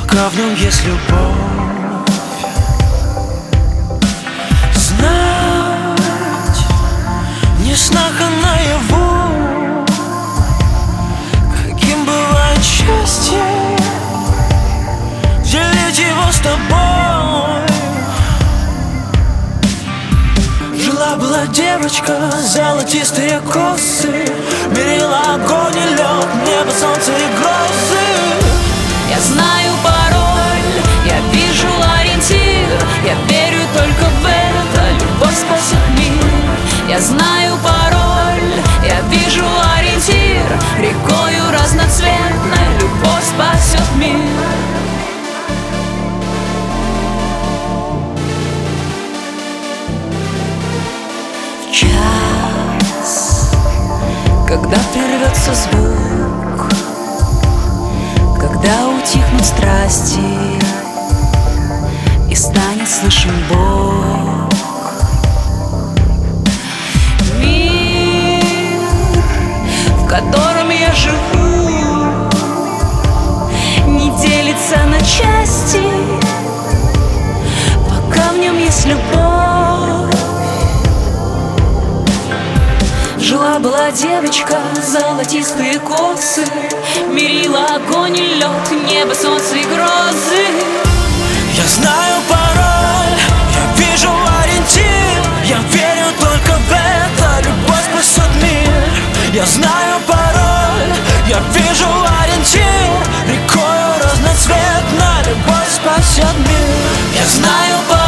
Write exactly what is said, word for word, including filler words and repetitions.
пока в нем есть любовь. Знать не снах, а наяву, каким бывает счастье, делить его с тобой. Жила-была девочка, золотистые косы, мерила огонь и лед, небо, солнце и грозы. Я знаю пароль, я вижу ориентир, я верю только в это, любовь спасет мир. Я знаю пароль, я вижу ориентир, рекою разноцветной любовь спасет мир. В час, когда прервется звук, когда утихнут страсти и станет слышен Бог, мир, в котором я живу, не делится на части, пока в нем есть любовь. Жила-была девочка, золотистые косы, мерила огонь и лед, небо, солнце и грозы. Я знаю пароль, я вижу ориентир, я верю только в это, любовь спасет мир. Я знаю пароль, я вижу ориентир, рекою разноцветной любовь спасет мир. Я знаю пароль.